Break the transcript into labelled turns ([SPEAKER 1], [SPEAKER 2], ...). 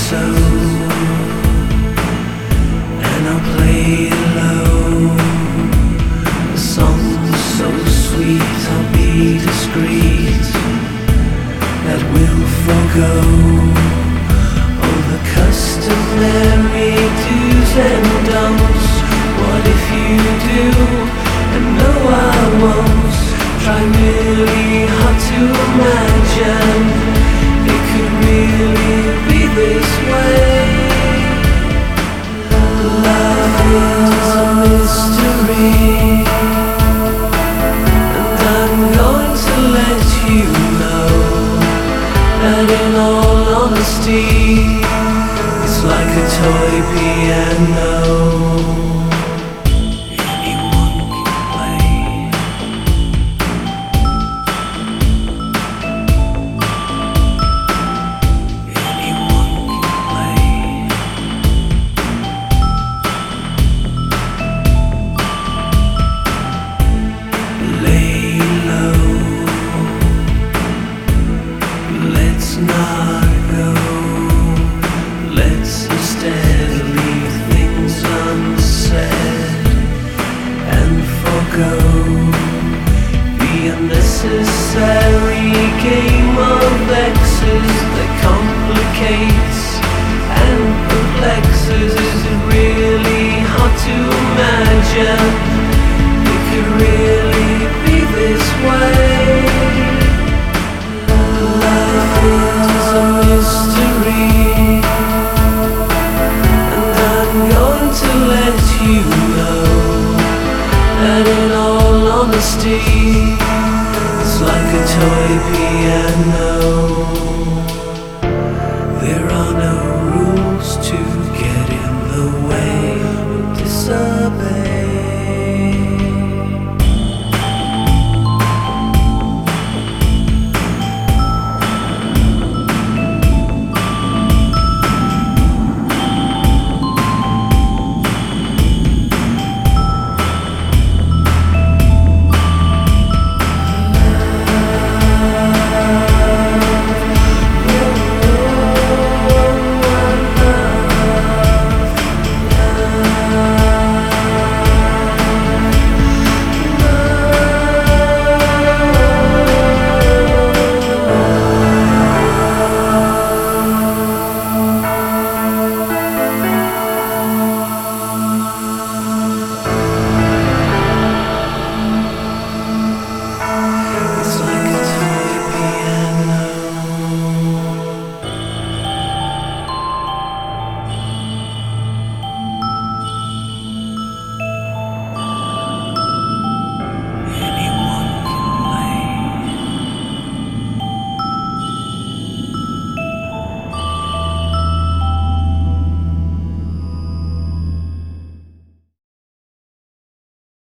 [SPEAKER 1] so, and I'll play it low. A song so sweet, I'll be discreet. That will forgo all the customary do's and don'ts. What if you do, and no I won't. Try really hard to imagine it could really be this way. Love is a mystery, and I'm going to let you know that in all honesty, it's like a toy piano. Let's not go. Let's instead leave things unsaid and forgo the unnecessary game of X's that complicates and perplexes. Is it really hard to imagine it could really be this way? Is a mystery, and I'm going to let you know that in all honesty, it's like a toy piano.